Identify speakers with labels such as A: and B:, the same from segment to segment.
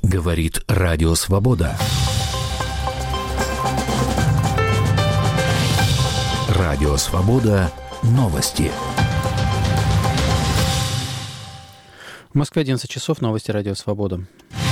A: Говорит Радио Свобода. Радио Свобода. Новости.
B: В Москве 11 часов. Новости Радио Свобода.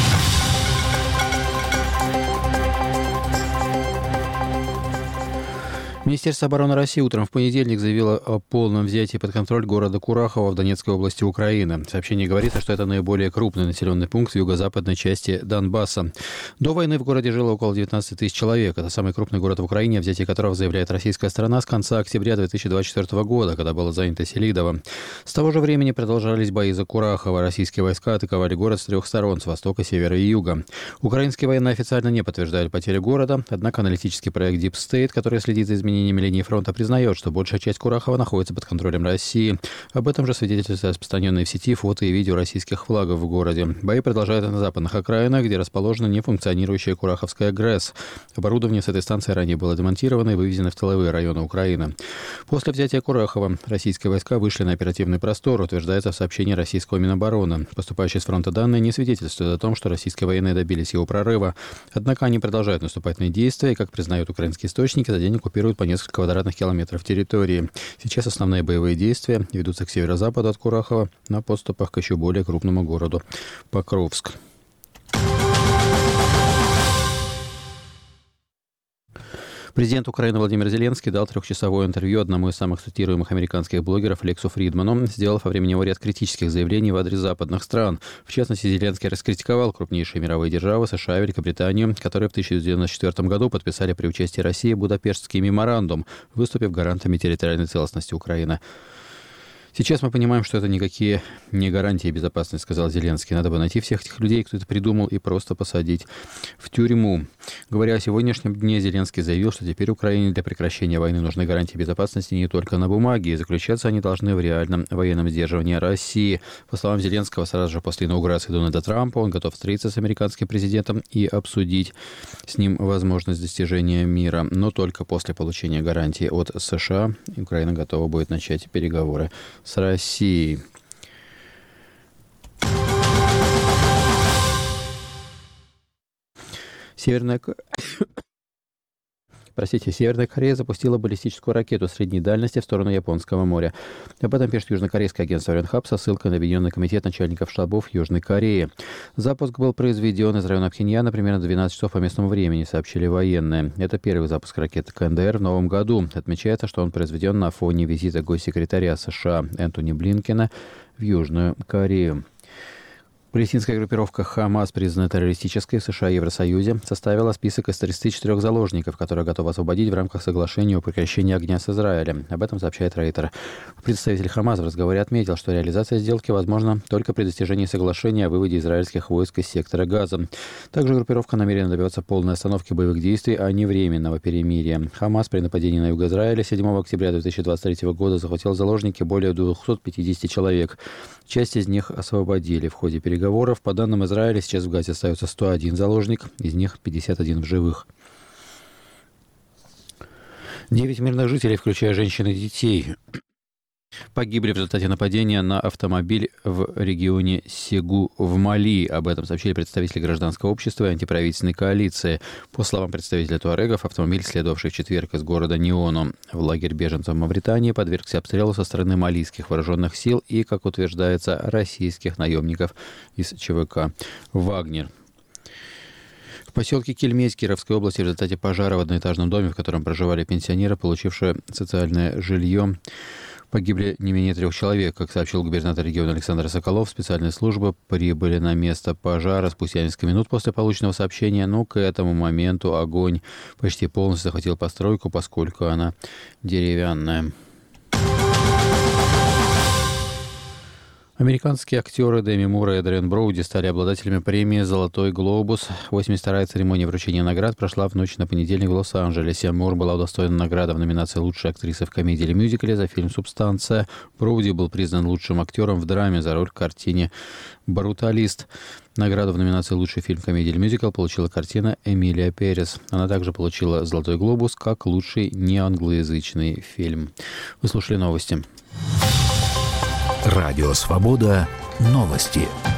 B: Министерство обороны России утром в понедельник заявило о полном взятии под контроль города Курахово в Донецкой области Украины. В сообщении говорится, что это наиболее крупный населенный пункт в юго-западной части Донбасса. До войны в городе жило около 19 тысяч человек. Это самый крупный город в Украине, о взятии которого заявляет российская сторона с конца октября 2024 года, когда было занято Селидово. С того же времени продолжались бои за Курахово. Российские войска атаковали город с трех сторон – с востока, севера и юга. Украинские военные официально не подтверждают потери города, однако аналитический проект Deep State, который следит за изменениями линии фронта, признает, что большая часть Курахова находится под контролем России. Об этом же свидетельствуют распространенные в сети фото и видео российских флагов в городе. Бои продолжаются на западных окраинах, где расположена нефункционирующая Кураховская ГРЭС. Оборудование с этой станции ранее было демонтировано и вывезено в тыловые районы Украины. После взятия Курахова российские войска вышли на оперативный простор, утверждается в сообщении российского Минобороны. Поступающие с фронта данные не свидетельствуют о том, что российские военные добились его прорыва. Однако они продолжают наступательные действия и, как признают украинские источники, за день оккупируют по несколько квадратных километров территории. Сейчас основные боевые действия ведутся к северо-западу от Курахова на подступах к еще более крупному городу Покровск. Президент Украины Владимир Зеленский дал трехчасовое интервью одному из самых цитируемых американских блогеров Лексу Фридману, сделав во время него ряд критических заявлений в адрес западных стран. В частности, Зеленский раскритиковал крупнейшие мировые державы США и Великобританию, которые в 1994 году подписали при участии России Будапештский меморандум, выступив гарантами территориальной целостности Украины. «Сейчас мы понимаем, что это никакие не гарантии безопасности», — сказал Зеленский. «Надо бы найти всех этих людей, кто это придумал, и просто посадить в тюрьму». Говоря о сегодняшнем дне, Зеленский заявил, что теперь Украине для прекращения войны нужны гарантии безопасности не только на бумаге, и заключаться они должны в реальном военном сдерживании России. По словам Зеленского, сразу же после инаугурации Дональда Трампа он готов встретиться с американским президентом и обсудить с ним возможность достижения мира. Но только после получения гарантии от США Украина готова будет начать переговоры с Россией. Северная Корея запустила баллистическую ракету средней дальности в сторону Японского моря. Об этом пишет южнокорейское агентство Yonhap со ссылкой на Объединенный комитет начальников штабов Южной Кореи. Запуск был произведен из района Пхеньяна примерно 12 часов по местному времени, сообщили военные. Это первый запуск ракеты КНДР в новом году. Отмечается, что он произведен на фоне визита госсекретаря США Энтони Блинкена в Южную Корею. Палестинская группировка «Хамас», признанная террористической в США и Евросоюзе, составила список из 34 заложников, которые готовы освободить в рамках соглашения о прекращении огня с Израилем. Об этом сообщает Рейтер. Представитель «Хамас» в разговоре отметил, что реализация сделки возможна только при достижении соглашения о выводе израильских войск из сектора Газа. Также группировка намерена добиваться полной остановки боевых действий, а не временного перемирия. «Хамас» при нападении на юг Израиля 7 октября 2023 года захватил в заложники более 250 человек. Часть из них освободили в ходе переговоров. По данным Израиля, сейчас в Газе остается 101 заложник, из них 51 в живых. 9 мирных жителей, включая женщин и детей, погибли в результате нападения на автомобиль в регионе Сегу в Мали. Об этом сообщили представители гражданского общества и антиправительственной коалиции. По словам представителя туарегов, автомобиль, следовавший в четверг из города Ниону в лагерь беженцев в Мавритании, подвергся обстрелу со стороны малийских вооруженных сил и, как утверждается, российских наемников из ЧВК «Вагнер». В поселке Кельмесь Кировской области в результате пожара в одноэтажном доме, в котором проживали пенсионеры, получившие социальное жилье, погибли не менее 3 человек. Как сообщил губернатор региона Александр Соколов, специальные службы прибыли на место пожара спустя несколько минут после полученного сообщения, но к этому моменту огонь почти полностью захватил постройку, поскольку она деревянная. Американские актеры Деми Мур и Эдриан Броуди стали обладателями премии «Золотой глобус». 82-я церемония вручения наград прошла в ночь на понедельник в Лос-Анджелесе. Мур была удостоена награды в номинации «Лучшая актриса в комедии или мюзикле» за фильм «Субстанция». Броуди был признан лучшим актером в драме за роль в картине «Бруталист». Награду в номинации «Лучший фильм, комедия или мюзикл» получила картина «Эмилия Перес». Она также получила «Золотой глобус» как лучший неанглоязычный фильм. Вы слушали новости.
A: Радио Свобода. Новости.